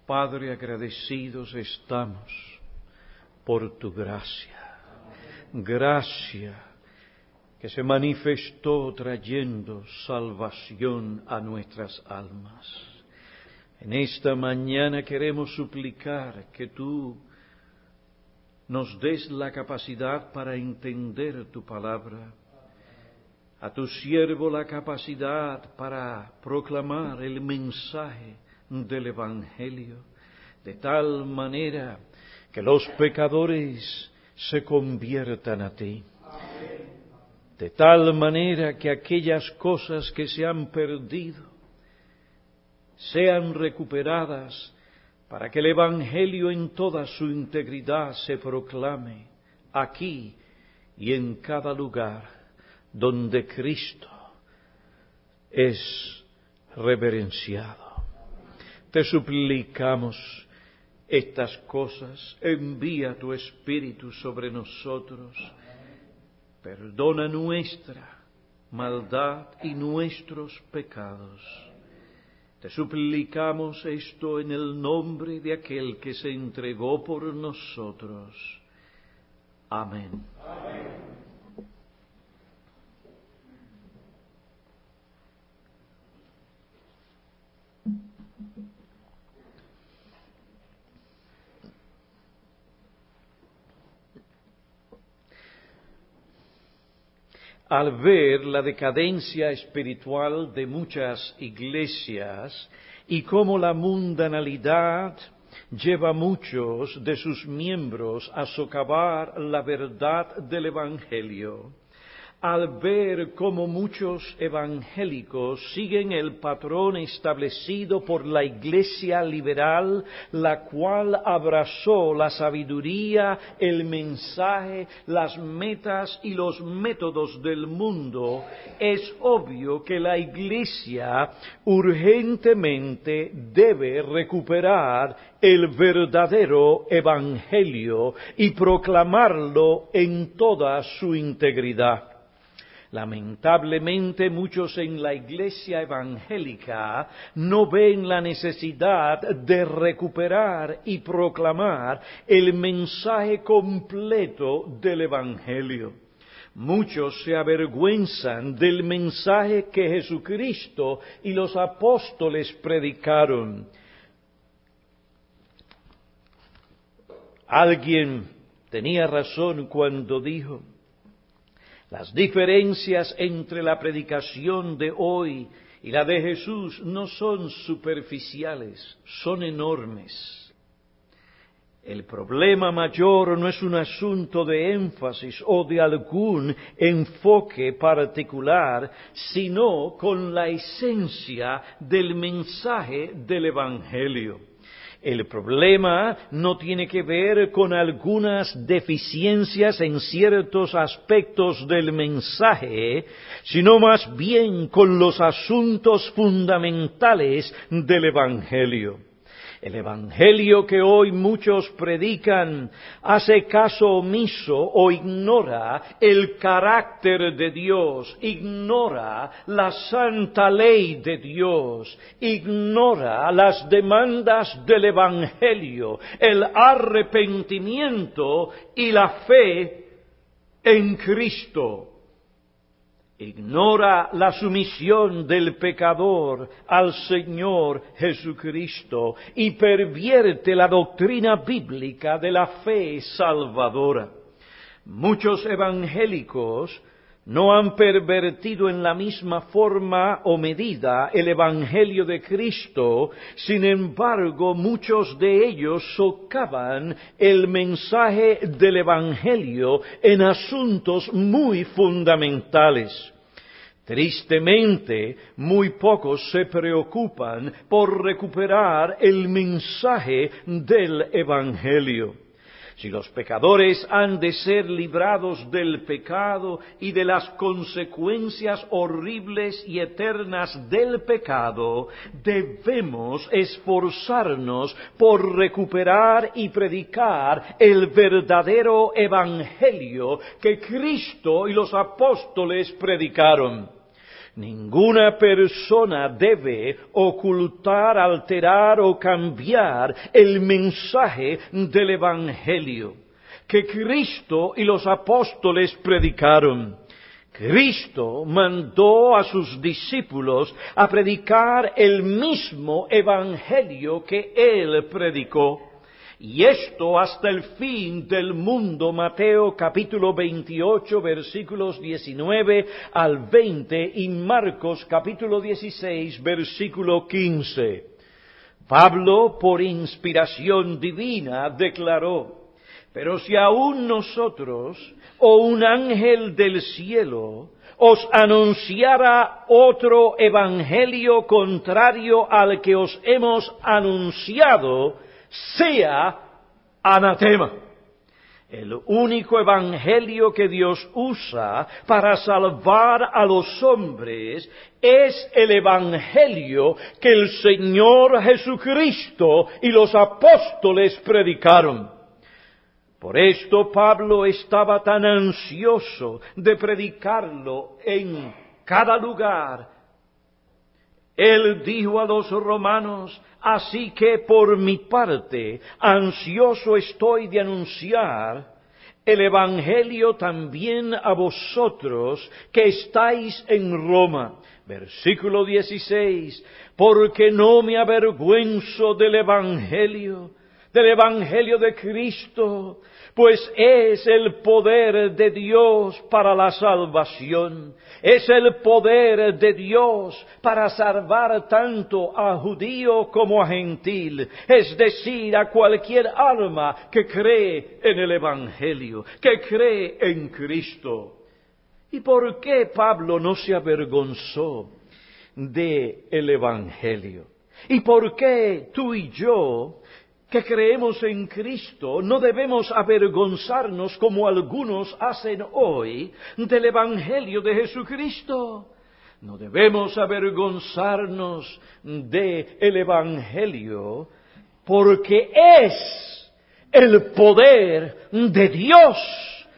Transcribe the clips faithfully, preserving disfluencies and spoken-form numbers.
Padre, agradecidos estamos por tu gracia, gracia que se manifestó trayendo salvación a nuestras almas. En esta mañana queremos suplicar que tú nos des la capacidad para entender tu palabra, a tu siervo la capacidad para proclamar el mensaje del Evangelio, de tal manera que los pecadores se conviertan a ti, de tal manera que aquellas cosas que se han perdido sean recuperadas para que el Evangelio en toda su integridad se proclame aquí y en cada lugar donde Cristo es reverenciado. Te suplicamos estas cosas, envía tu Espíritu sobre nosotros, perdona nuestra maldad y nuestros pecados. Te suplicamos esto en el nombre de aquel que se entregó por nosotros. Amén. Amén. Al ver la decadencia espiritual de muchas iglesias y cómo la mundanalidad lleva a muchos de sus miembros a socavar la verdad del Evangelio, al ver cómo muchos evangélicos siguen el patrón establecido por la Iglesia liberal, la cual abrazó la sabiduría, el mensaje, las metas y los métodos del mundo, es obvio que la Iglesia urgentemente debe recuperar el verdadero Evangelio y proclamarlo en toda su integridad. Lamentablemente muchos en la iglesia evangélica no ven la necesidad de recuperar y proclamar el mensaje completo del Evangelio. Muchos se avergüenzan del mensaje que Jesucristo y los apóstoles predicaron. Alguien tenía razón cuando dijo: las diferencias entre la predicación de hoy y la de Jesús no son superficiales, son enormes. El problema mayor no es un asunto de énfasis o de algún enfoque particular, sino con la esencia del mensaje del Evangelio. El problema no tiene que ver con algunas deficiencias en ciertos aspectos del mensaje, sino más bien con los asuntos fundamentales del Evangelio. El Evangelio que hoy muchos predican hace caso omiso o ignora el carácter de Dios, ignora la santa ley de Dios, ignora las demandas del Evangelio, el arrepentimiento y la fe en Cristo. Ignora la sumisión del pecador al Señor Jesucristo y pervierte la doctrina bíblica de la fe salvadora. Muchos evangélicos no han pervertido en la misma forma o medida el Evangelio de Cristo, sin embargo, muchos de ellos socavan el mensaje del Evangelio en asuntos muy fundamentales. Tristemente, muy pocos se preocupan por recuperar el mensaje del Evangelio. Si los pecadores han de ser librados del pecado y de las consecuencias horribles y eternas del pecado, debemos esforzarnos por recuperar y predicar el verdadero evangelio que Cristo y los apóstoles predicaron. Ninguna persona debe ocultar, alterar o cambiar el mensaje del Evangelio que Cristo y los apóstoles predicaron. Cristo mandó a sus discípulos a predicar el mismo Evangelio que Él predicó. Y esto hasta el fin del mundo. Mateo capítulo veintiocho versículos diecinueve al veinte y Marcos capítulo dieciséis versículo quince. Pablo, por inspiración divina, declaró: pero si aún nosotros o un ángel del cielo os anunciara otro evangelio contrario al que os hemos anunciado, sea anatema. El único evangelio que Dios usa para salvar a los hombres es el evangelio que el Señor Jesucristo y los apóstoles predicaron. Por esto Pablo estaba tan ansioso de predicarlo en cada lugar. Él dijo a los romanos: así que por mi parte, ansioso estoy de anunciar el Evangelio también a vosotros que estáis en Roma. Versículo dieciséis, porque no me avergüenzo del Evangelio, del Evangelio de Cristo, pues es el poder de Dios para la salvación, es el poder de Dios para salvar tanto a judío como a gentil, es decir, a cualquier alma que cree en el Evangelio, que cree en Cristo. ¿Y por qué Pablo no se avergonzó del Evangelio? ¿Y por qué tú y yo, que creemos en Cristo, no debemos avergonzarnos como algunos hacen hoy del Evangelio de Jesucristo? No debemos avergonzarnos del Evangelio porque es el poder de Dios,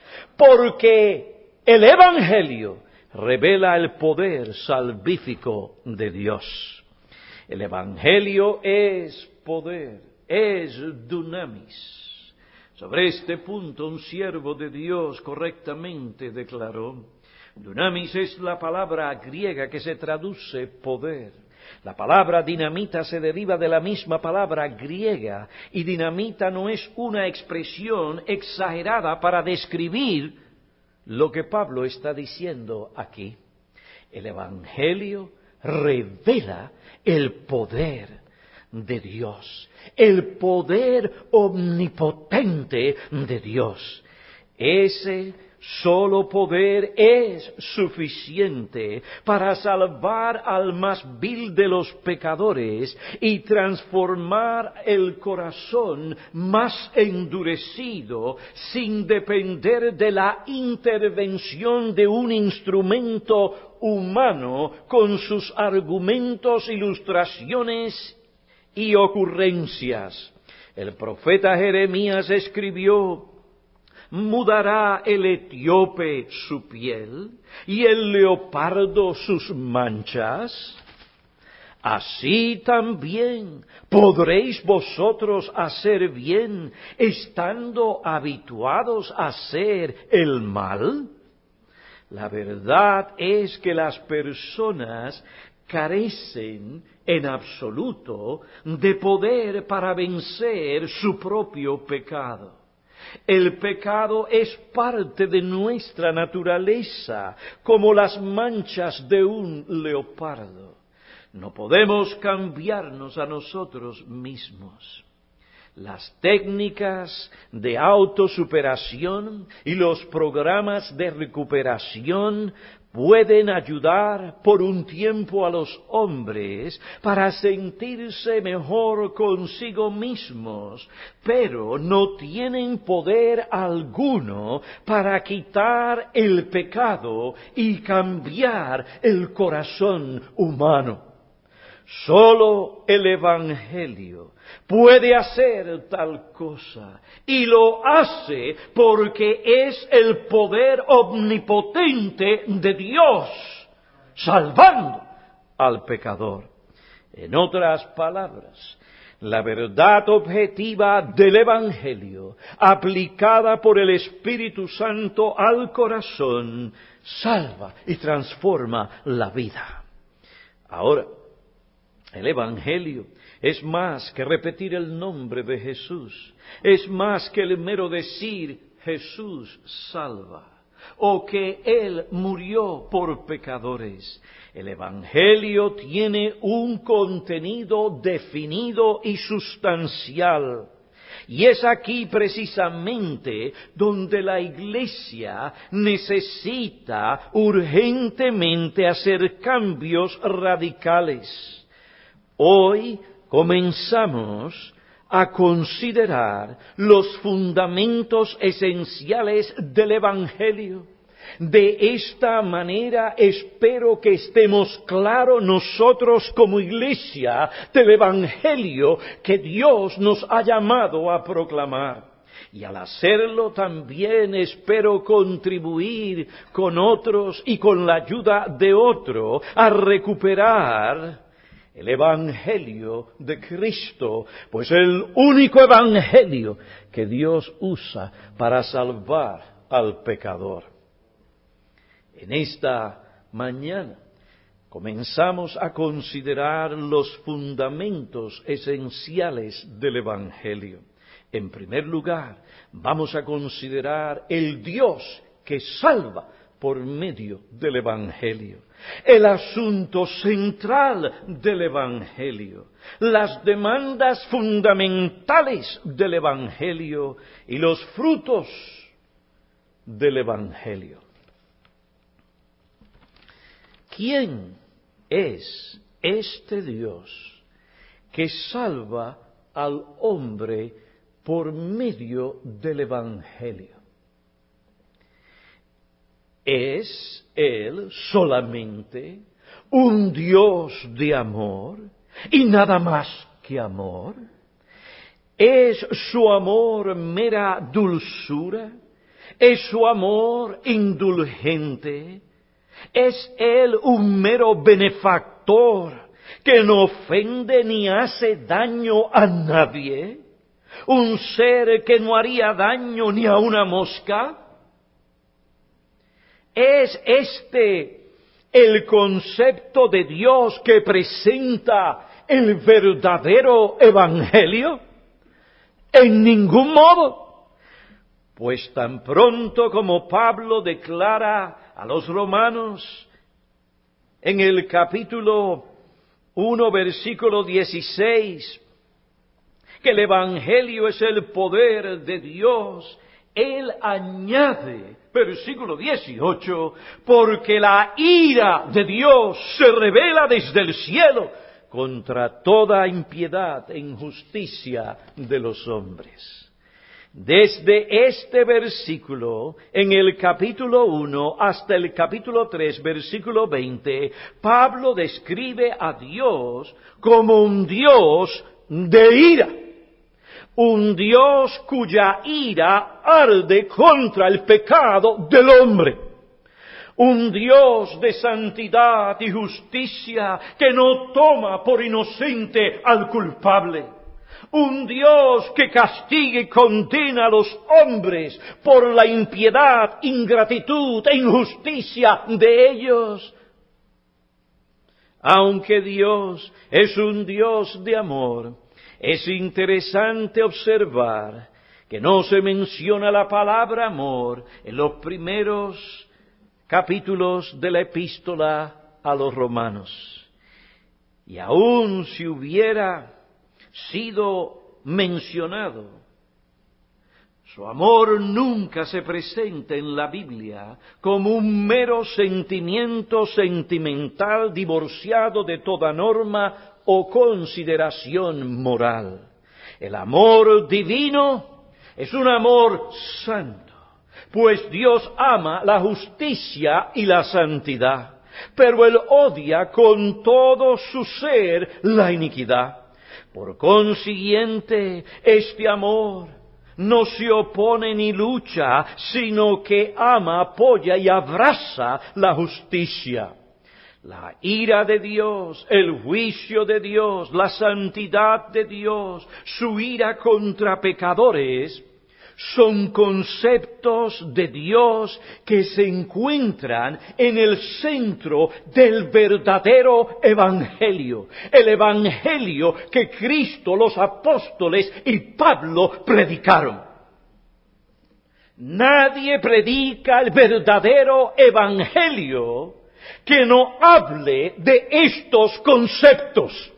porque el Evangelio revela el poder salvífico de Dios. El Evangelio es poder. Es dunamis. Sobre este punto un siervo de Dios correctamente declaró: dunamis es la palabra griega que se traduce poder. La palabra dinamita se deriva de la misma palabra griega, y dinamita no es una expresión exagerada para describir lo que Pablo está diciendo aquí. El Evangelio revela el poder de Dios, el poder omnipotente de Dios. Ese solo poder es suficiente para salvar al más vil de los pecadores y transformar el corazón más endurecido sin depender de la intervención de un instrumento humano con sus argumentos, ilustraciones y ocurrencias. El profeta Jeremías escribió: mudará el etíope su piel y el leopardo sus manchas. Así también podréis vosotros hacer bien, estando habituados a hacer el mal. La verdad es que las personas carecen en absoluto de poder para vencer su propio pecado. El pecado es parte de nuestra naturaleza, como las manchas de un leopardo. No podemos cambiarnos a nosotros mismos. Las técnicas de autosuperación y los programas de recuperación pueden ayudar por un tiempo a los hombres para sentirse mejor consigo mismos, pero no tienen poder alguno para quitar el pecado y cambiar el corazón humano. Solo el Evangelio puede hacer tal cosa, y lo hace porque es el poder omnipotente de Dios salvando al pecador. En otras palabras, la verdad objetiva del Evangelio, aplicada por el Espíritu Santo al corazón, salva y transforma la vida. Ahora, el Evangelio es más que repetir el nombre de Jesús, es más que el mero decir Jesús salva, o que Él murió por pecadores. El Evangelio tiene un contenido definido y sustancial. Y es aquí precisamente donde la Iglesia necesita urgentemente hacer cambios radicales. Hoy comenzamos a considerar los fundamentos esenciales del Evangelio. De esta manera espero que estemos claros nosotros como Iglesia del Evangelio que Dios nos ha llamado a proclamar. Y al hacerlo también espero contribuir con otros y con la ayuda de otro a recuperar el Evangelio de Cristo, pues el único Evangelio que Dios usa para salvar al pecador. En esta mañana comenzamos a considerar los fundamentos esenciales del Evangelio. En primer lugar, vamos a considerar el Dios que salva por medio del Evangelio. El asunto central del Evangelio, las demandas fundamentales del Evangelio y los frutos del Evangelio. ¿Quién es este Dios que salva al hombre por medio del Evangelio? ¿Es Él solamente un Dios de amor y nada más que amor? ¿Es su amor mera dulzura? ¿Es su amor indulgente? ¿Es Él un mero benefactor que no ofende ni hace daño a nadie? ¿Un ser que no haría daño ni a una mosca? ¿Es este el concepto de Dios que presenta el verdadero Evangelio? En ningún modo. Pues tan pronto como Pablo declara a los romanos en el capítulo uno, versículo dieciséis, que el Evangelio es el poder de Dios, él añade, versículo dieciocho, porque la ira de Dios se revela desde el cielo contra toda impiedad e injusticia de los hombres. Desde este versículo, en el capítulo uno hasta el capítulo tres, versículo veinte, Pablo describe a Dios como un Dios de ira. Un Dios cuya ira arde contra el pecado del hombre. Un Dios de santidad y justicia que no toma por inocente al culpable. Un Dios que castiga y condena a los hombres por la impiedad, ingratitud e injusticia de ellos. Aunque Dios es un Dios de amor, es interesante observar que no se menciona la palabra amor en los primeros capítulos de la epístola a los romanos. Y aun si hubiera sido mencionado, su amor nunca se presenta en la Biblia como un mero sentimiento sentimental divorciado de toda norma o consideración moral. El amor divino es un amor santo, pues Dios ama la justicia y la santidad, pero Él odia con todo su ser la iniquidad. Por consiguiente, este amor no se opone ni lucha, sino que ama, apoya y abraza la justicia. La ira de Dios, el juicio de Dios, la santidad de Dios, su ira contra pecadores, son conceptos de Dios que se encuentran en el centro del verdadero evangelio. El evangelio que Cristo, los apóstoles y Pablo predicaron. Nadie predica el verdadero evangelio que no hable de estos conceptos.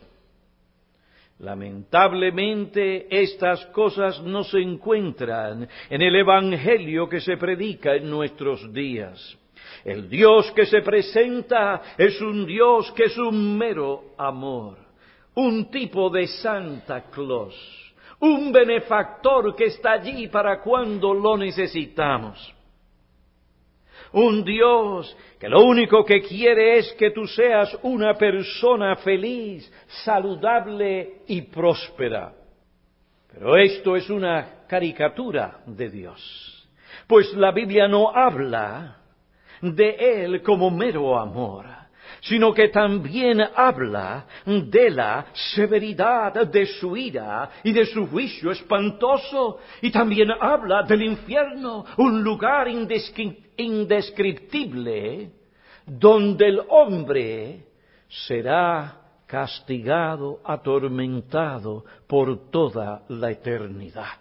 Lamentablemente, estas cosas no se encuentran en el evangelio que se predica en nuestros días. El Dios que se presenta es un Dios que es un mero amor, un tipo de Santa Claus, un benefactor que está allí para cuando lo necesitamos. Un Dios que lo único que quiere es que tú seas una persona feliz, saludable y próspera. Pero esto es una caricatura de Dios, pues la Biblia no habla de Él como mero amor, sino que también habla de la severidad de su ira y de su juicio espantoso, y también habla del infierno, un lugar indescriptible donde el hombre será castigado, atormentado por toda la eternidad.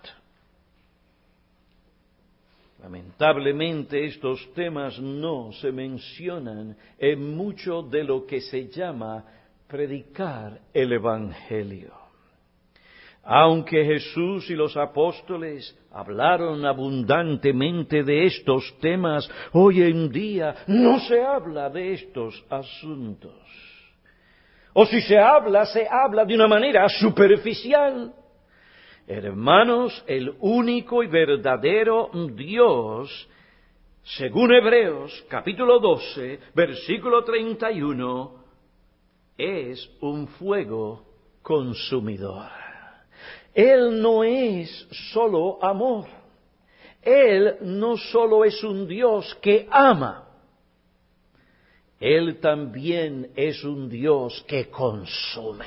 Lamentablemente estos temas no se mencionan en mucho de lo que se llama predicar el Evangelio. Aunque Jesús y los apóstoles hablaron abundantemente de estos temas, hoy en día no se habla de estos asuntos. O si se habla, se habla de una manera superficial. Hermanos, el único y verdadero Dios, según Hebreos capítulo doce, versículo treinta y uno, es un fuego consumidor. Él no es solo amor. Él no solo es un Dios que ama. Él también es un Dios que consume.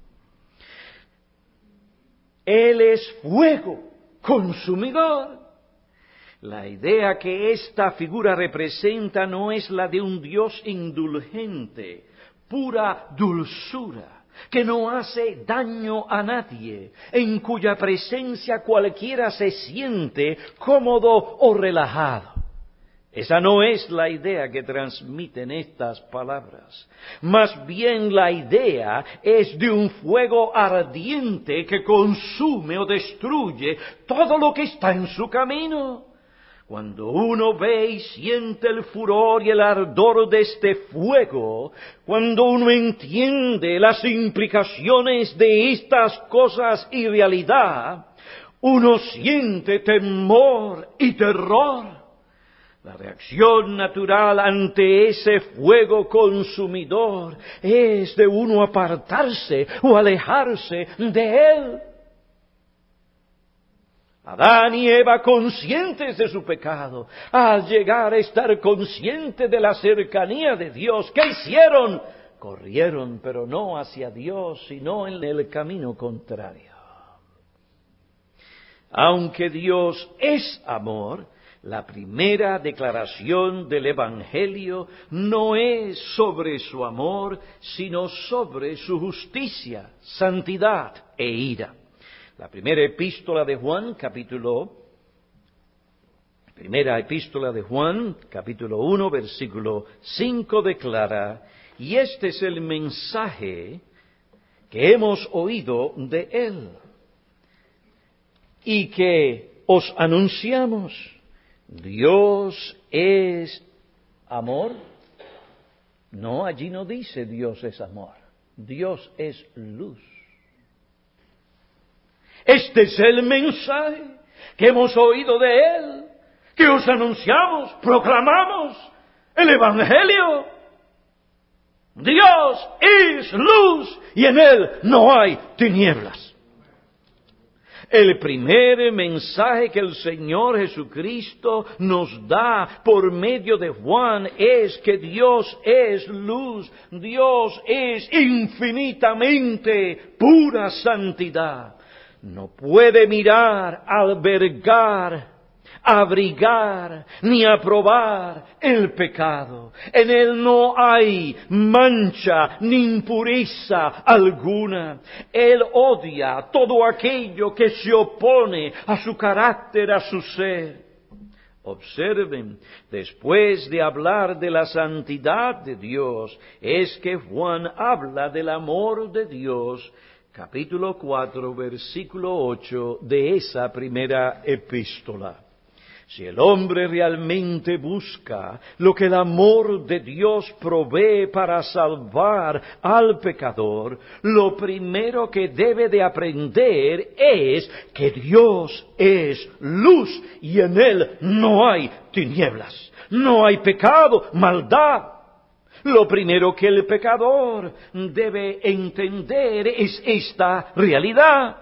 Él es fuego consumidor. La idea que esta figura representa no es la de un Dios indulgente, pura dulzura, que no hace daño a nadie, en cuya presencia cualquiera se siente cómodo o relajado. Esa no es la idea que transmiten estas palabras. Más bien la idea es de un fuego ardiente que consume o destruye todo lo que está en su camino. Cuando uno ve y siente el furor y el ardor de este fuego, cuando uno entiende las implicaciones de estas cosas y realidad, uno siente temor y terror. La reacción natural ante ese fuego consumidor es de uno apartarse o alejarse de él. Adán y Eva, conscientes de su pecado, al llegar a estar conscientes de la cercanía de Dios, ¿qué hicieron? Corrieron, pero no hacia Dios, sino en el camino contrario. Aunque Dios es amor, la primera declaración del Evangelio no es sobre su amor, sino sobre su justicia, santidad e ira. La primera epístola de Juan, capítulo, primera epístola de Juan, capítulo uno, versículo cinco, declara: y este es el mensaje que hemos oído de él y que os anunciamos. Dios es amor. No, allí no dice Dios es amor. Dios es luz. Este es el mensaje que hemos oído de Él, que os anunciamos, proclamamos, el Evangelio. Dios es luz y en Él no hay tinieblas. El primer mensaje que el Señor Jesucristo nos da por medio de Juan es que Dios es luz, Dios es infinitamente pura santidad. No puede mirar, albergar, abrigar ni aprobar el pecado. En él no hay mancha ni impureza alguna. Él odia todo aquello que se opone a su carácter, a su ser. Observen, después de hablar de la santidad de Dios, es que Juan habla del amor de Dios. Capítulo cuatro, versículo ocho de esa primera epístola. Si el hombre realmente busca lo que el amor de Dios provee para salvar al pecador, lo primero que debe de aprender es que Dios es luz y en Él no hay tinieblas, no hay pecado, maldad. Lo primero que el pecador debe entender es esta realidad.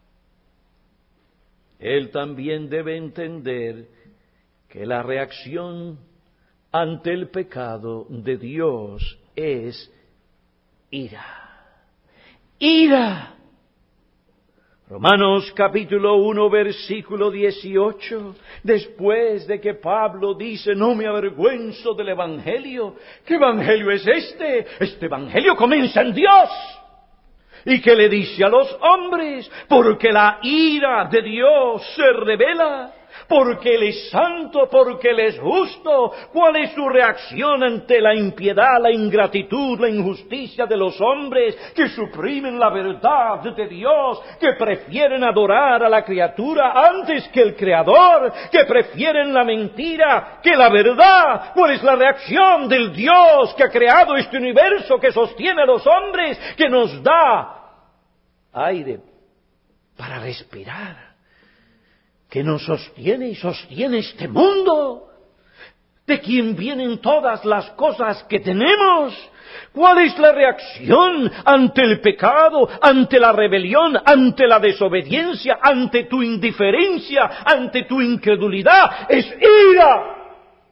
Él también debe entender que la reacción ante el pecado de Dios es ira. ¡Ira! Romanos capítulo uno, versículo dieciocho, después de que Pablo dice, no me avergüenzo del Evangelio. ¿Qué Evangelio es este? Este Evangelio comienza en Dios. ¿Y qué le dice a los hombres? Porque la ira de Dios se revela, porque Él es santo, porque Él es justo. ¿Cuál es su reacción ante la impiedad, la ingratitud, la injusticia de los hombres que suprimen la verdad de Dios, que prefieren adorar a la criatura antes que el Creador, que prefieren la mentira que la verdad? ¿Cuál es la reacción del Dios que ha creado este universo, que sostiene a los hombres, que nos da aire para respirar, que nos sostiene y sostiene este mundo, de quien vienen todas las cosas que tenemos? ¿Cuál es la reacción ante el pecado, ante la rebelión, ante la desobediencia, ante tu indiferencia, ante tu incredulidad? Es ira.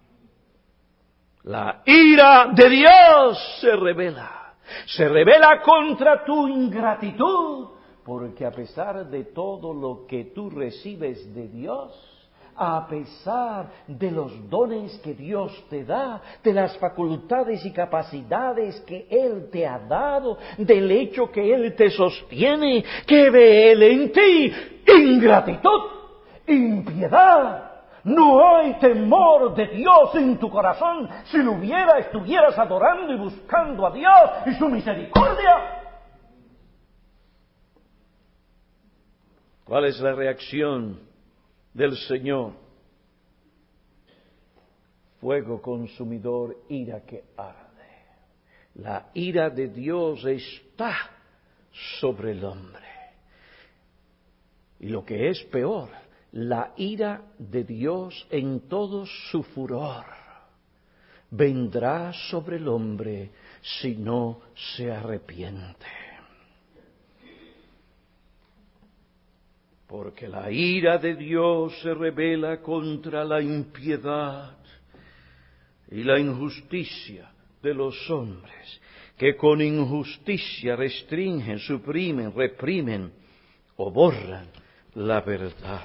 La ira de Dios se revela. Se revela contra tu ingratitud, porque a pesar de todo lo que tú recibes de Dios, a pesar de los dones que Dios te da, de las facultades y capacidades que Él te ha dado, del hecho que Él te sostiene, ¿qué ve Él en ti? Ingratitud, impiedad. No hay temor de Dios en tu corazón. Si lo hubiera, estuvieras adorando y buscando a Dios y su misericordia. ¿Cuál es la reacción del Señor? Fuego consumidor, ira que arde. La ira de Dios está sobre el hombre. Y lo que es peor, la ira de Dios en todo su furor vendrá sobre el hombre si no se arrepiente. Porque la ira de Dios se revela contra la impiedad y la injusticia de los hombres, que con injusticia restringen, suprimen, reprimen o borran la verdad.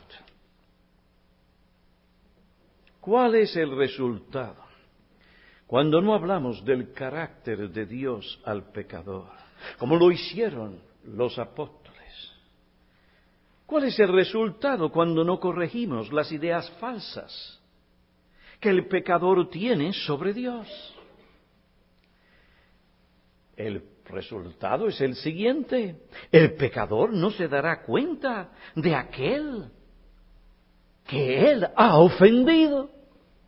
¿Cuál es el resultado cuando no hablamos del carácter de Dios al pecador, como lo hicieron los apóstoles? ¿Cuál es el resultado cuando no corregimos las ideas falsas que el pecador tiene sobre Dios? El resultado es el siguiente: el pecador no se dará cuenta de aquel que él ha ofendido.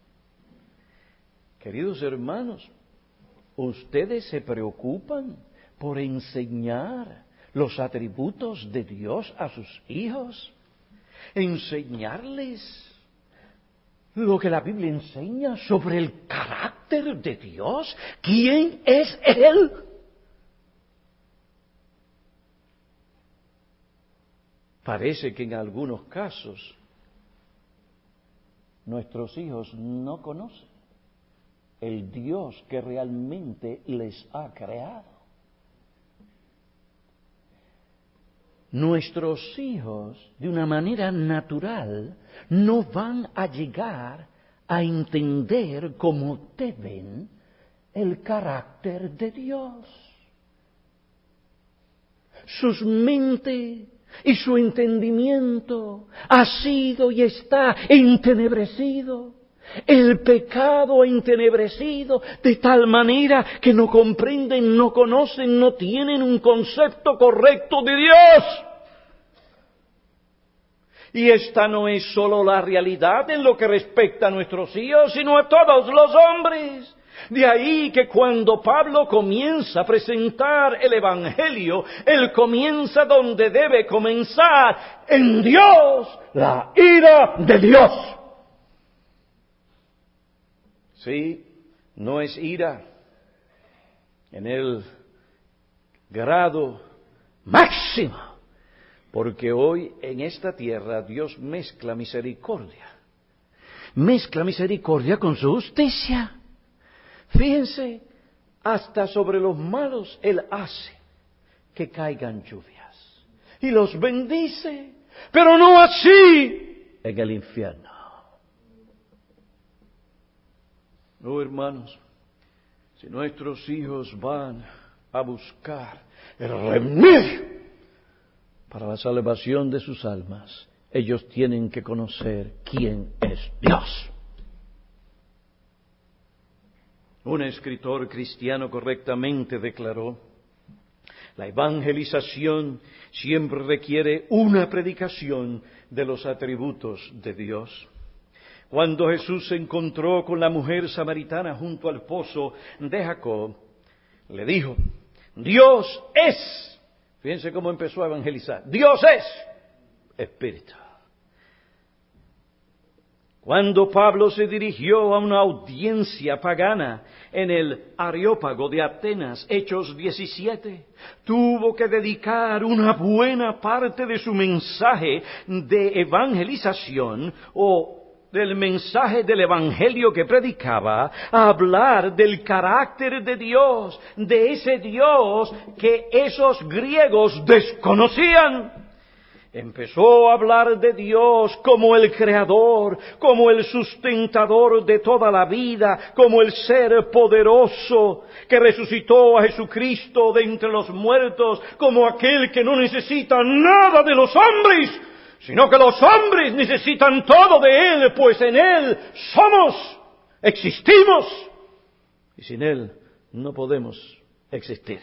Queridos hermanos, ¿ustedes se preocupan por enseñar los atributos de Dios a sus hijos? ¿Enseñarles lo que la Biblia enseña sobre el carácter de Dios? ¿Quién es Él? Parece que en algunos casos nuestros hijos no conocen el Dios que realmente les ha creado. Nuestros hijos, de una manera natural, no van a llegar a entender como deben el carácter de Dios. Sus mentes y su entendimiento ha sido y está entenebrecido. El pecado ha entenebrecido de tal manera que no comprenden, no conocen, no tienen un concepto correcto de Dios. Y esta no es solo la realidad en lo que respecta a nuestros hijos, sino a todos los hombres. De ahí que cuando Pablo comienza a presentar el Evangelio, él comienza donde debe comenzar, en Dios, la ira de Dios. Sí, no es ira en el grado máximo, porque hoy en esta tierra Dios mezcla misericordia, mezcla misericordia con su justicia. Fíjense, hasta sobre los malos Él hace que caigan lluvias y los bendice, pero no así en el infierno. No, hermanos, si nuestros hijos van a buscar el remedio para la salvación de sus almas, ellos tienen que conocer quién es Dios. Un escritor cristiano correctamente declaró: la evangelización siempre requiere una predicación de los atributos de Dios. Cuando Jesús se encontró con la mujer samaritana junto al pozo de Jacob, le dijo: Dios es. Fíjense cómo empezó a evangelizar. Dios es Espíritu. Cuando Pablo se dirigió a una audiencia pagana en el Areópago de Atenas, Hechos diecisiete, tuvo que dedicar una buena parte de su mensaje de evangelización o del mensaje del Evangelio que predicaba a hablar del carácter de Dios, de ese Dios que esos griegos desconocían. Empezó a hablar de Dios como el Creador, como el sustentador de toda la vida, como el ser poderoso que resucitó a Jesucristo de entre los muertos, como aquel que no necesita nada de los hombres, sino que los hombres necesitan todo de Él, pues en Él somos, existimos, y sin Él no podemos existir.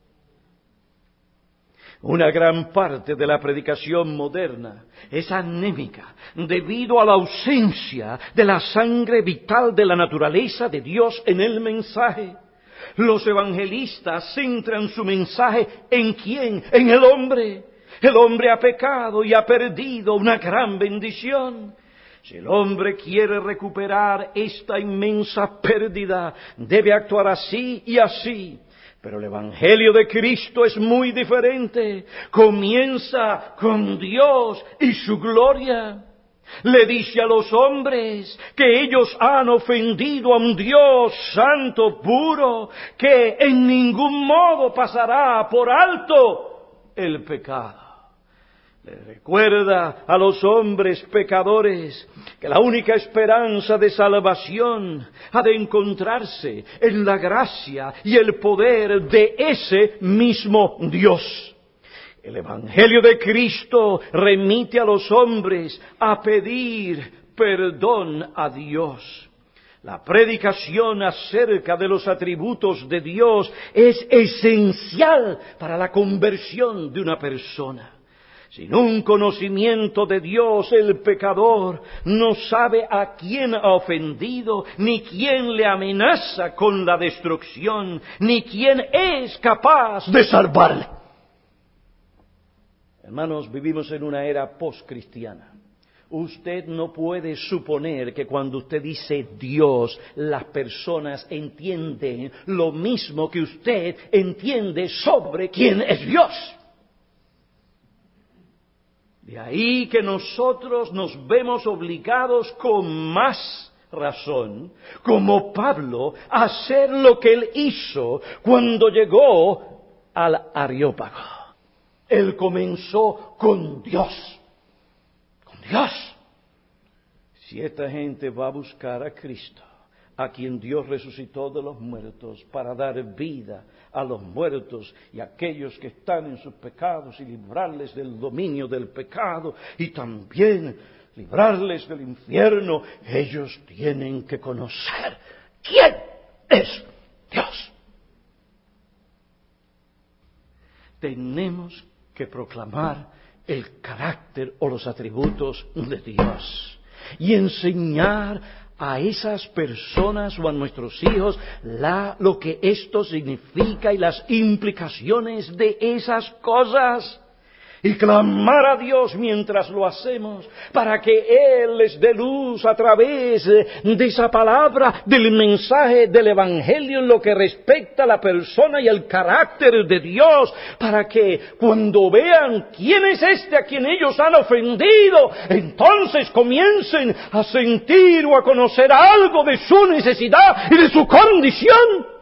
Una gran parte de la predicación moderna es anémica debido a la ausencia de la sangre vital de la naturaleza de Dios en el mensaje. Los evangelistas centran su mensaje ¿en quién? En el hombre. El hombre ha pecado y ha perdido una gran bendición. Si el hombre quiere recuperar esta inmensa pérdida, debe actuar así y así. Pero el Evangelio de Cristo es muy diferente. Comienza con Dios y su gloria. Le dice a los hombres que ellos han ofendido a un Dios santo, puro, que en ningún modo pasará por alto el pecado. Le recuerda a los hombres pecadores que la única esperanza de salvación ha de encontrarse en la gracia y el poder de ese mismo Dios. El Evangelio de Cristo remite a los hombres a pedir perdón a Dios. La predicación acerca de los atributos de Dios es esencial para la conversión de una persona. Sin un conocimiento de Dios, el pecador no sabe a quién ha ofendido, ni quién le amenaza con la destrucción, ni quién es capaz de salvarle. Hermanos, vivimos en una era postcristiana. Usted no puede suponer que cuando usted dice Dios, las personas entienden lo mismo que usted entiende sobre quién es Dios. De ahí que nosotros nos vemos obligados con más razón, como Pablo, a hacer lo que él hizo cuando llegó al Areópago. Él comenzó con Dios, con Dios. Si esta gente va a buscar a Cristo, a quien Dios resucitó de los muertos para dar vida a los muertos y a aquellos que están en sus pecados y librarles del dominio del pecado y también librarles del infierno, ellos tienen que conocer quién es Dios. Tenemos que proclamar el carácter o los atributos de Dios y enseñar a esas personas o a nuestros hijos la, lo que esto significa y las implicaciones de esas cosas. Y clamar a Dios mientras lo hacemos, para que Él les dé luz a través de esa palabra, del mensaje del Evangelio en lo que respecta a la persona y el carácter de Dios, para que cuando vean quién es este a quien ellos han ofendido, entonces comiencen a sentir o a conocer algo de su necesidad y de su condición.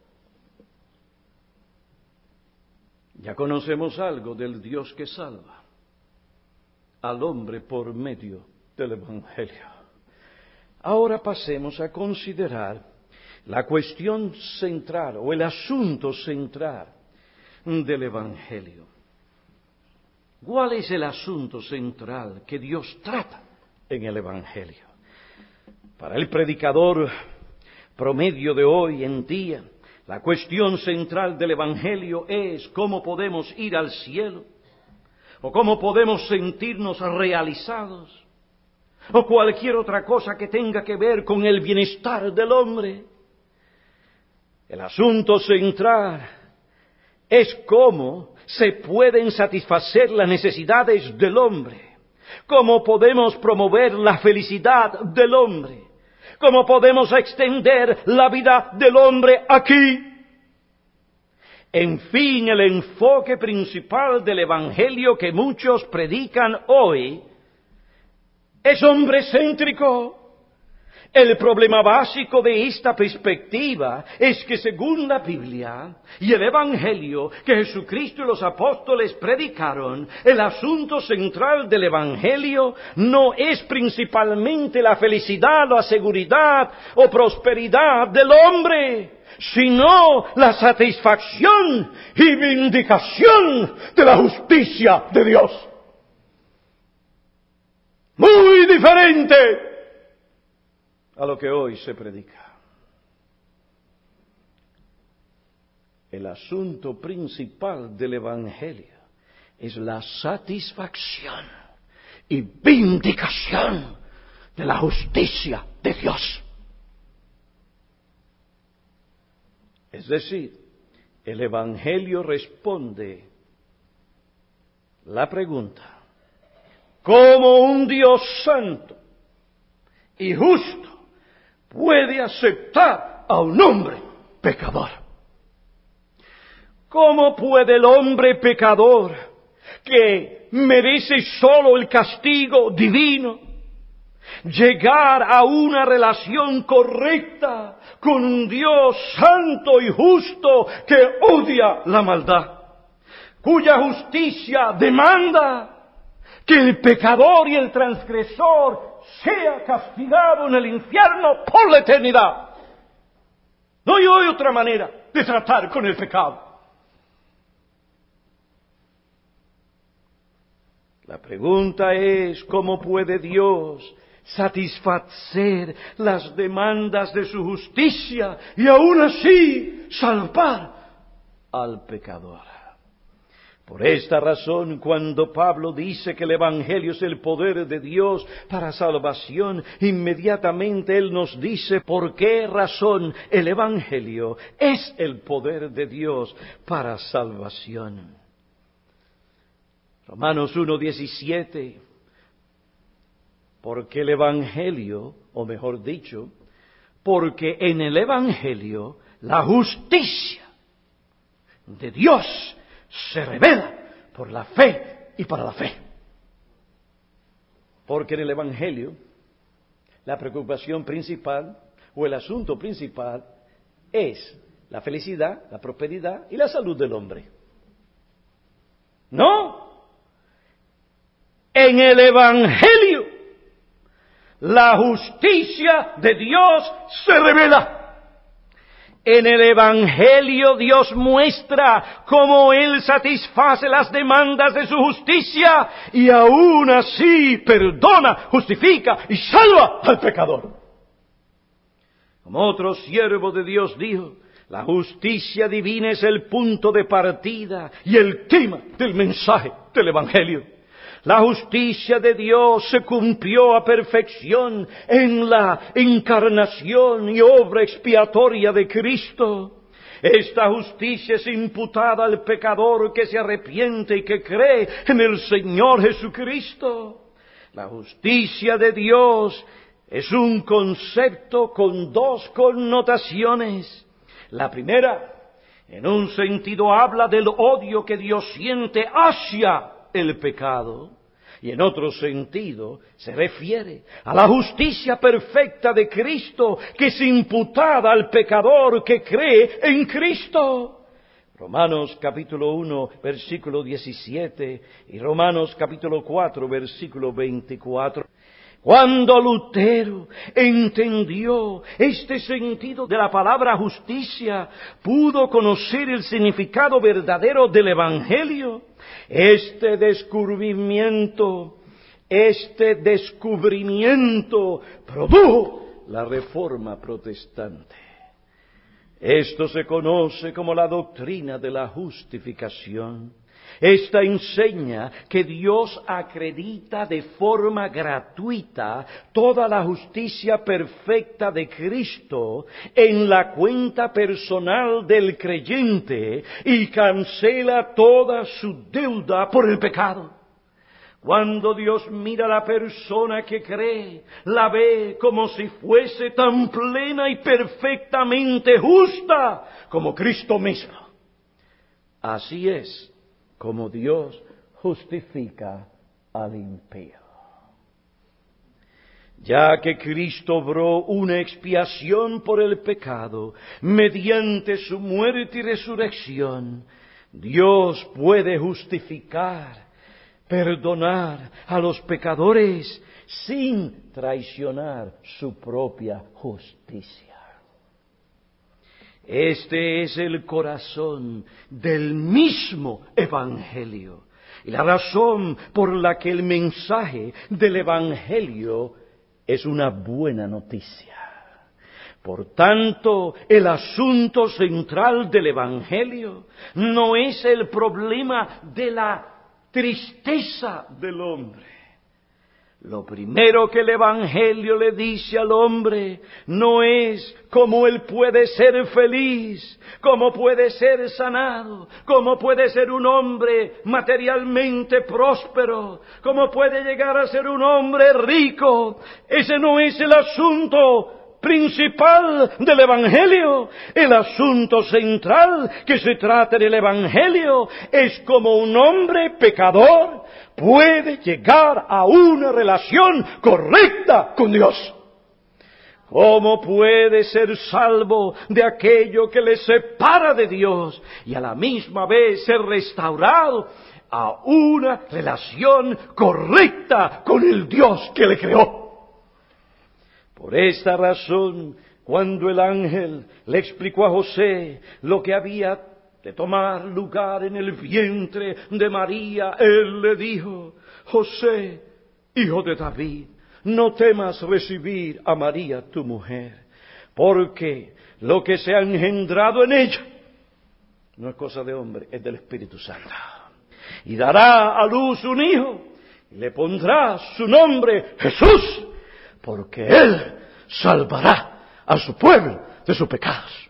Ya conocemos algo del Dios que salva al hombre por medio del Evangelio. Ahora pasemos a considerar la cuestión central o el asunto central del Evangelio. ¿Cuál es el asunto central que Dios trata en el Evangelio? Para el predicador promedio de hoy en día, la cuestión central del Evangelio es cómo podemos ir al cielo, o cómo podemos sentirnos realizados, o cualquier otra cosa que tenga que ver con el bienestar del hombre. El asunto central es cómo se pueden satisfacer las necesidades del hombre, cómo podemos promover la felicidad del hombre, cómo podemos extender la vida del hombre aquí. En fin, el enfoque principal del Evangelio que muchos predican hoy es hombrecéntrico. El problema básico de esta perspectiva es que según la Biblia y el Evangelio que Jesucristo y los apóstoles predicaron, el asunto central del Evangelio no es principalmente la felicidad, la seguridad o prosperidad del hombre, sino la satisfacción y vindicación de la justicia de Dios. Muy diferente a lo que hoy se predica. El asunto principal del Evangelio es la satisfacción y vindicación de la justicia de Dios. Es decir, el Evangelio responde la pregunta: ¿cómo un Dios santo y justo puede aceptar a un hombre pecador? ¿Cómo puede el hombre pecador, que merece solo el castigo divino, llegar a una relación correcta con un Dios santo y justo que odia la maldad, cuya justicia demanda que el pecador y el transgresor sea castigado en el infierno por la eternidad? No hay otra manera de tratar con el pecado. La pregunta es, ¿cómo puede Dios satisfacer las demandas de su justicia y aún así salvar al pecador? Por esta razón, cuando Pablo dice que el Evangelio es el poder de Dios para salvación, inmediatamente él nos dice por qué razón el Evangelio es el poder de Dios para salvación. Romanos uno diecisiete, porque el Evangelio, o mejor dicho, porque en el Evangelio la justicia de Dios se revela por la fe y para la fe. Porque en el Evangelio, la preocupación principal o el asunto principal es la felicidad, la prosperidad y la salud del hombre. No. En el Evangelio, la justicia de Dios se revela. En el Evangelio Dios muestra cómo Él satisface las demandas de su justicia y aún así perdona, justifica y salva al pecador. Como otro siervo de Dios dijo, la justicia divina es el punto de partida y el tema del mensaje del Evangelio. La justicia de Dios se cumplió a perfección en la encarnación y obra expiatoria de Cristo. Esta justicia es imputada al pecador que se arrepiente y que cree en el Señor Jesucristo. La justicia de Dios es un concepto con dos connotaciones. La primera, en un sentido, habla del odio que Dios siente hacia el pecado, y en otro sentido se refiere a la justicia perfecta de Cristo que es imputada al pecador que cree en Cristo. Romanos capítulo uno, versículo diecisiete y Romanos capítulo cuatro, versículo veinticuatro. Cuando Lutero entendió este sentido de la palabra justicia, pudo conocer el significado verdadero del Evangelio. Este descubrimiento, este descubrimiento produjo la Reforma Protestante. Esto se conoce como la doctrina de la justificación. Esta enseña que Dios acredita de forma gratuita toda la justicia perfecta de Cristo en la cuenta personal del creyente y cancela toda su deuda por el pecado. Cuando Dios mira a la persona que cree, la ve como si fuese tan plena y perfectamente justa como Cristo mismo. Así es como Dios justifica al impío. Ya que Cristo obró una expiación por el pecado mediante su muerte y resurrección, Dios puede justificar, perdonar a los pecadores sin traicionar su propia justicia. Este es el corazón del mismo Evangelio y la razón por la que el mensaje del Evangelio es una buena noticia. Por tanto, el asunto central del Evangelio no es el problema de la tristeza del hombre. Lo primero que el Evangelio le dice al hombre no es cómo él puede ser feliz, cómo puede ser sanado, cómo puede ser un hombre materialmente próspero, cómo puede llegar a ser un hombre rico. Ese no es el asunto principal del Evangelio. El asunto central que se trata del Evangelio es cómo un hombre pecador puede llegar a una relación correcta con Dios. ¿Cómo puede ser salvo de aquello que le separa de Dios y a la misma vez ser restaurado a una relación correcta con el Dios que le creó? Por esta razón, cuando el ángel le explicó a José lo que había de tomar lugar en el vientre de María, él le dijo: José, hijo de David, no temas recibir a María tu mujer, porque lo que se ha engendrado en ella no es cosa de hombre, es del Espíritu Santo. Y dará a luz un hijo, y le pondrá su nombre Jesús, porque Él salvará a su pueblo de sus pecados.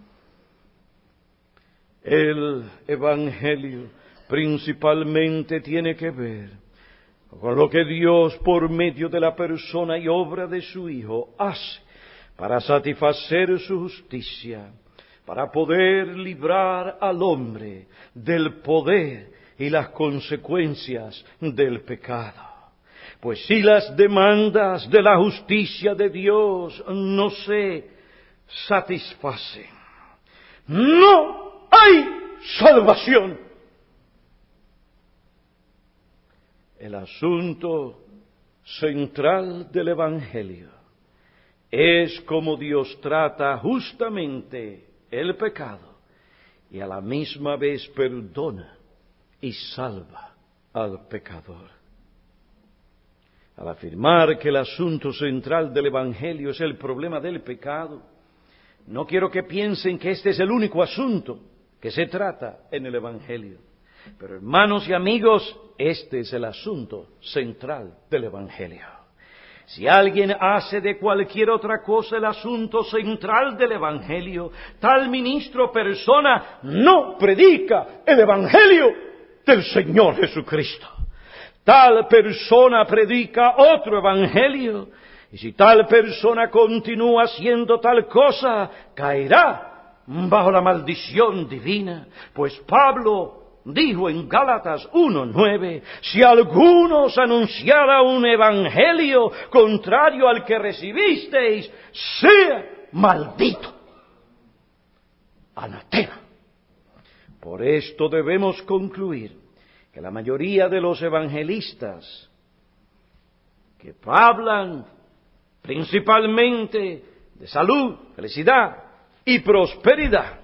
El Evangelio principalmente tiene que ver con lo que Dios, por medio de la persona y obra de su Hijo, hace para satisfacer su justicia, para poder librar al hombre del poder y las consecuencias del pecado. Pues si las demandas de la justicia de Dios no se satisfacen, no hay salvación. El asunto central del Evangelio es cómo Dios trata justamente el pecado y a la misma vez perdona y salva al pecador. Al afirmar que el asunto central del Evangelio es el problema del pecado, no quiero que piensen que este es el único asunto que se trata en el Evangelio. Pero hermanos y amigos, este es el asunto central del Evangelio. Si alguien hace de cualquier otra cosa el asunto central del Evangelio, tal ministro o persona no predica el Evangelio del Señor Jesucristo. Tal persona predica otro evangelio, y si tal persona continúa haciendo tal cosa, caerá bajo la maldición divina. Pues Pablo dijo en Gálatas uno nueve, si alguno os anunciara un evangelio contrario al que recibisteis, sea maldito. Anatema. Por esto debemos concluir que la mayoría de los evangelistas que hablan principalmente de salud, felicidad y prosperidad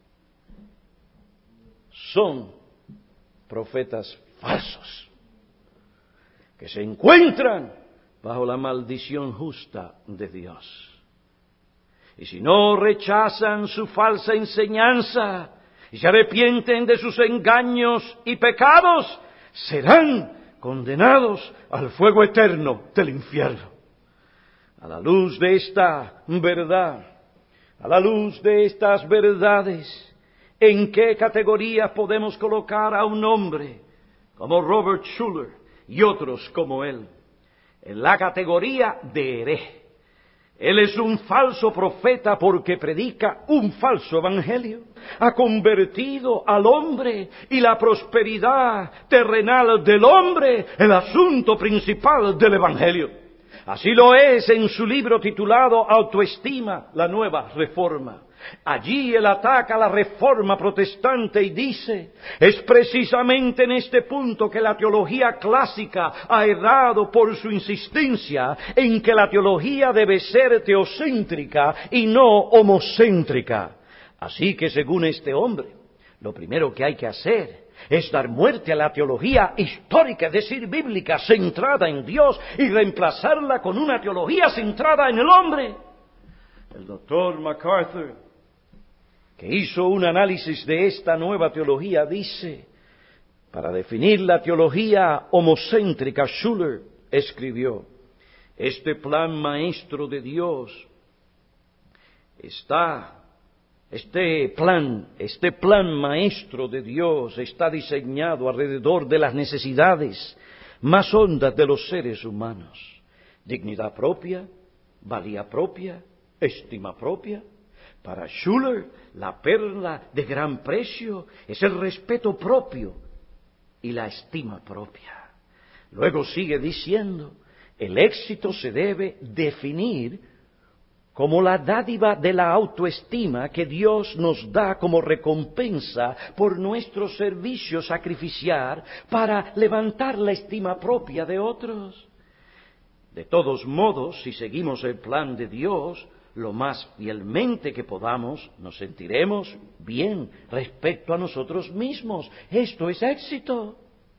son profetas falsos que se encuentran bajo la maldición justa de Dios. Y si no rechazan su falsa enseñanza y se arrepienten de sus engaños y pecados, serán condenados al fuego eterno del infierno. A la luz de esta verdad, a la luz de estas verdades, ¿en qué categoría podemos colocar a un hombre como Robert Schuller y otros como él? En la categoría de hereje. Él es un falso profeta porque predica un falso evangelio. Ha convertido al hombre y la prosperidad terrenal del hombre el asunto principal del evangelio. Así lo es en su libro titulado Autoestima, la Nueva Reforma. Allí él ataca la reforma protestante y dice, es precisamente en este punto que la teología clásica ha errado por su insistencia en que la teología debe ser teocéntrica y no homocéntrica. Así que según este hombre, lo primero que hay que hacer es dar muerte a la teología histórica, es decir, bíblica, centrada en Dios, y reemplazarla con una teología centrada en el hombre. El doctor MacArthur, que hizo un análisis de esta nueva teología, dice, para definir la teología homocéntrica, Schuller escribió, este plan maestro de Dios está, este plan, este plan maestro de Dios está diseñado alrededor de las necesidades más hondas de los seres humanos. Dignidad propia, valía propia, estima propia. Para Schuller, la perla de gran precio es el respeto propio y la estima propia. Luego sigue diciendo, el éxito se debe definir como la dádiva de la autoestima que Dios nos da como recompensa por nuestro servicio sacrificial para levantar la estima propia de otros. De todos modos, si seguimos el plan de Dios, lo más fielmente que podamos, nos sentiremos bien respecto a nosotros mismos. Esto es éxito.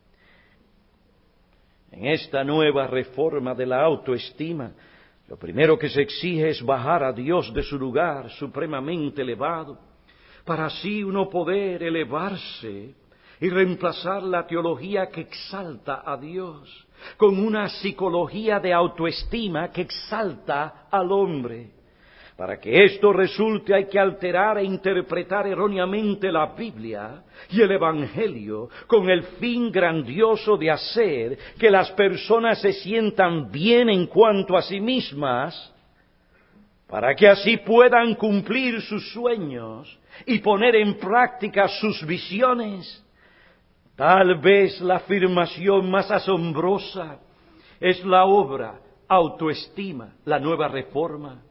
En esta nueva reforma de la autoestima, lo primero que se exige es bajar a Dios de su lugar supremamente elevado, para así uno poder elevarse y reemplazar la teología que exalta a Dios con una psicología de autoestima que exalta al hombre. Para que esto resulte hay que alterar e interpretar erróneamente la Biblia y el Evangelio con el fin grandioso de hacer que las personas se sientan bien en cuanto a sí mismas, para que así puedan cumplir sus sueños y poner en práctica sus visiones. Tal vez la afirmación más asombrosa Es la obra, autoestima, la nueva reforma.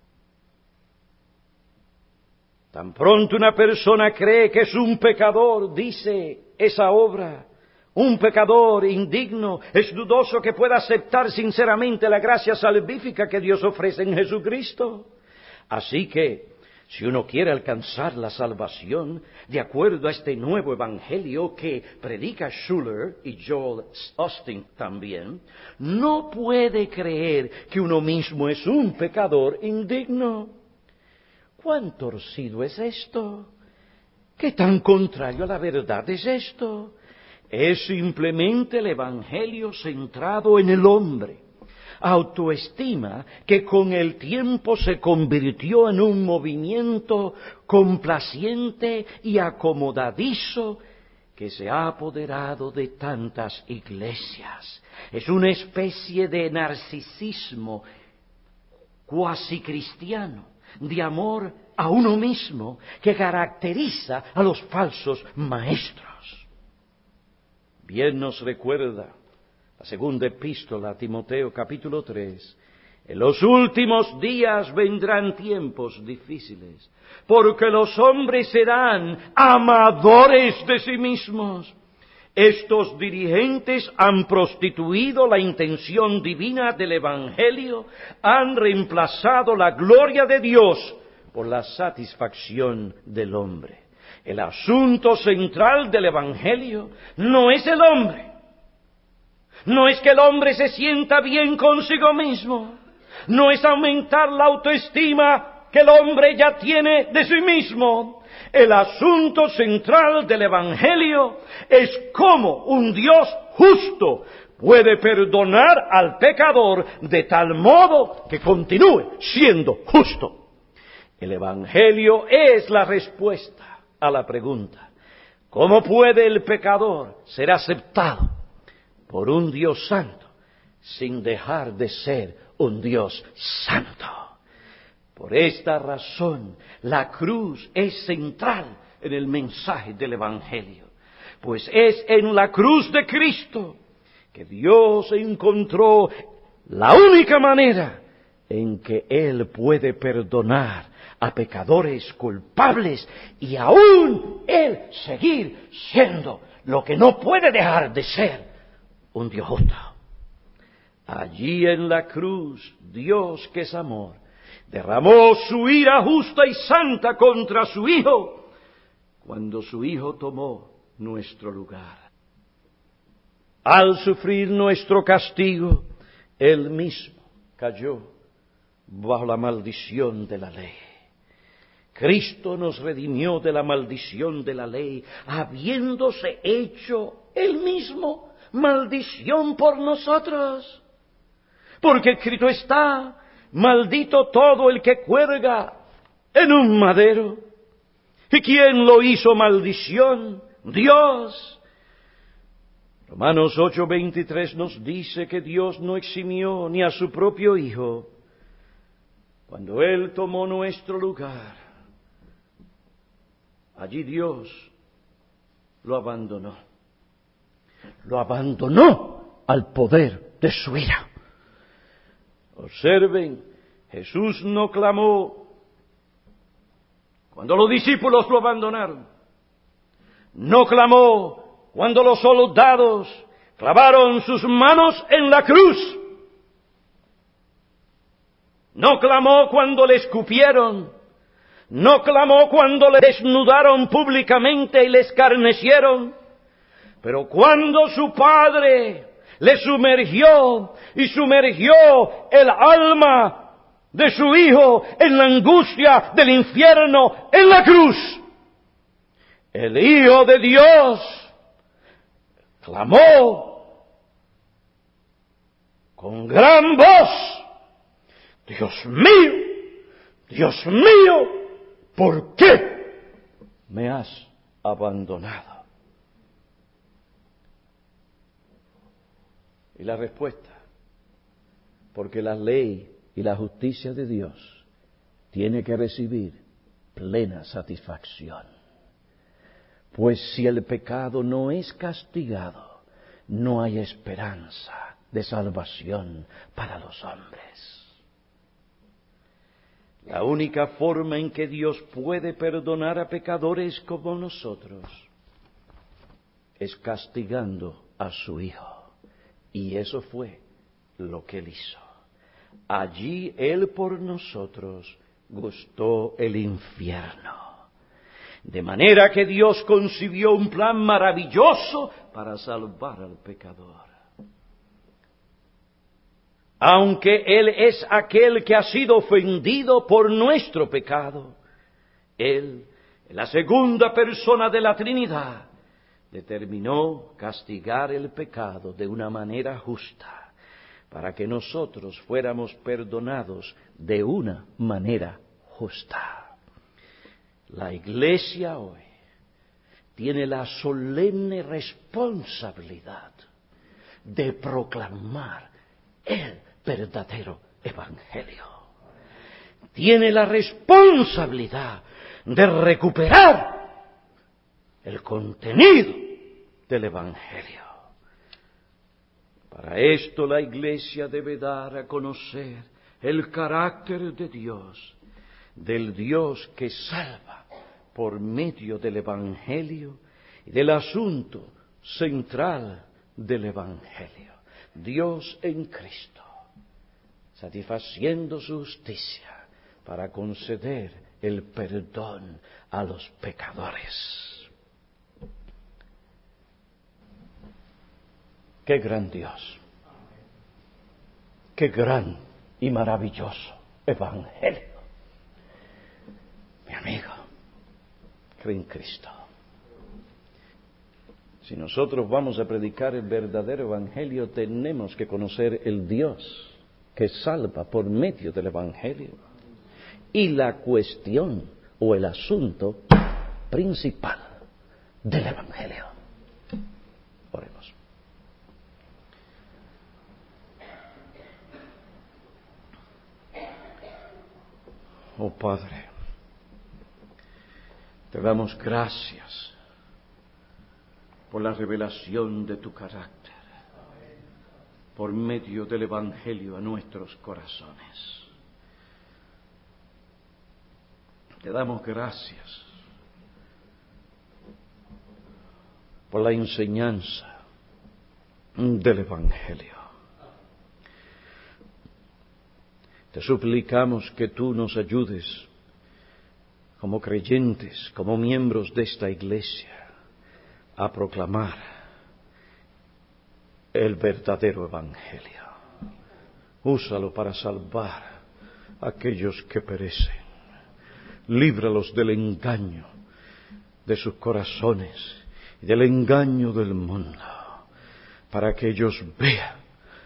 Tan pronto una persona cree que es un pecador, dice esa obra, un pecador indigno, es dudoso que pueda aceptar sinceramente la gracia salvífica que Dios ofrece en Jesucristo. Así que, si uno quiere alcanzar la salvación, de acuerdo a este nuevo evangelio que predica Schuller y Joel Osteen también, no puede creer que uno mismo es un pecador indigno. ¿Cuán torcido es esto? ¿Qué tan contrario a la verdad es esto? Es simplemente el evangelio centrado en el hombre. Autoestima que con el tiempo se convirtió en un movimiento complaciente y acomodadizo que se ha apoderado de tantas iglesias. Es una especie de narcisismo cuasi cristiano, de amor a uno mismo, que caracteriza a los falsos maestros. Bien nos recuerda la segunda epístola a Timoteo, capítulo tres. En los últimos días vendrán tiempos difíciles, porque los hombres serán amadores de sí mismos. Estos dirigentes han prostituido la intención divina del Evangelio, han reemplazado la gloria de Dios por la satisfacción del hombre. El asunto central del Evangelio no es el hombre. No es que el hombre se sienta bien consigo mismo. No es aumentar la autoestima que el hombre ya tiene de sí mismo. El asunto central del Evangelio es cómo un Dios justo puede perdonar al pecador de tal modo que continúe siendo justo. El Evangelio es la respuesta a la pregunta: ¿cómo puede el pecador ser aceptado por un Dios santo sin dejar de ser un Dios santo? Por esta razón, la cruz es central en el mensaje del Evangelio, pues es en la cruz de Cristo que Dios encontró la única manera en que Él puede perdonar a pecadores culpables y aún Él seguir siendo lo que no puede dejar de ser, un Dios justo. Allí en la cruz, Dios, que es amor, derramó su ira justa y santa contra su Hijo, cuando su Hijo tomó nuestro lugar. Al sufrir nuestro castigo, Él mismo cayó bajo la maldición de la ley. Cristo nos redimió de la maldición de la ley, habiéndose hecho Él mismo maldición por nosotros. Porque escrito está: maldito todo el que cuelga en un madero. ¿Y quién lo hizo maldición? Dios. Romanos ocho veintitrés nos dice que Dios no eximió ni a su propio Hijo cuando Él tomó nuestro lugar. Allí Dios lo abandonó. Lo abandonó al poder de su ira. Observen, Jesús no clamó cuando los discípulos lo abandonaron. No clamó cuando los soldados clavaron sus manos en la cruz. No clamó cuando le escupieron. No clamó cuando le desnudaron públicamente y le escarnecieron. Pero cuando su Padre le sumergió y sumergió el alma de su Hijo en la angustia del infierno en la cruz, el Hijo de Dios clamó con gran voz: Dios mío, Dios mío, ¿por qué me has abandonado? Y la respuesta: porque la ley y la justicia de Dios tiene que recibir plena satisfacción. Pues si el pecado no es castigado, no hay esperanza de salvación para los hombres. La única forma en que Dios puede perdonar a pecadores como nosotros es castigando a su Hijo. Y eso fue lo que Él hizo. Allí Él por nosotros gustó el infierno. De manera que Dios concibió un plan maravilloso para salvar al pecador. Aunque Él es aquel que ha sido ofendido por nuestro pecado, Él, en la segunda persona de la Trinidad, determinó castigar el pecado de una manera justa, para que nosotros fuéramos perdonados de una manera justa. La Iglesia hoy tiene la solemne responsabilidad de proclamar el verdadero Evangelio. Tiene la responsabilidad de recuperar el contenido del Evangelio. Para esto la Iglesia debe dar a conocer el carácter de Dios, del Dios que salva por medio del Evangelio y del asunto central del Evangelio. Dios en Cristo, satisfaciendo su justicia para conceder el perdón a los pecadores. ¡Qué gran Dios! ¡Qué gran y maravilloso Evangelio! Mi amigo, cree en Cristo. Si nosotros vamos a predicar el verdadero Evangelio, tenemos que conocer el Dios que salva por medio del Evangelio. Y la cuestión o el asunto principal del Evangelio. Oremos. Oh Padre, te damos gracias por la revelación de tu carácter, por medio del Evangelio a nuestros corazones. Te damos gracias por la enseñanza del Evangelio. Te suplicamos que tú nos ayudes como creyentes, como miembros de esta iglesia, a proclamar el verdadero Evangelio. Úsalo para salvar a aquellos que perecen. Líbralos del engaño de sus corazones y del engaño del mundo, para que ellos vean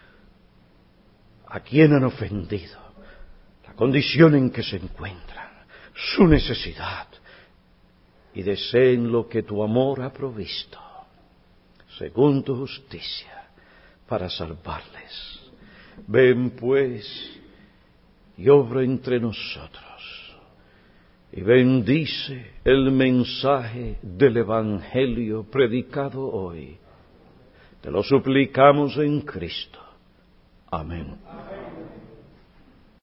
a quien han ofendido, la condición en que se encuentran, su necesidad, y deseen lo que tu amor ha provisto, según tu justicia, para salvarles. Ven pues y obra entre nosotros, y bendice el mensaje del Evangelio predicado hoy. Te lo suplicamos en Cristo. Amén.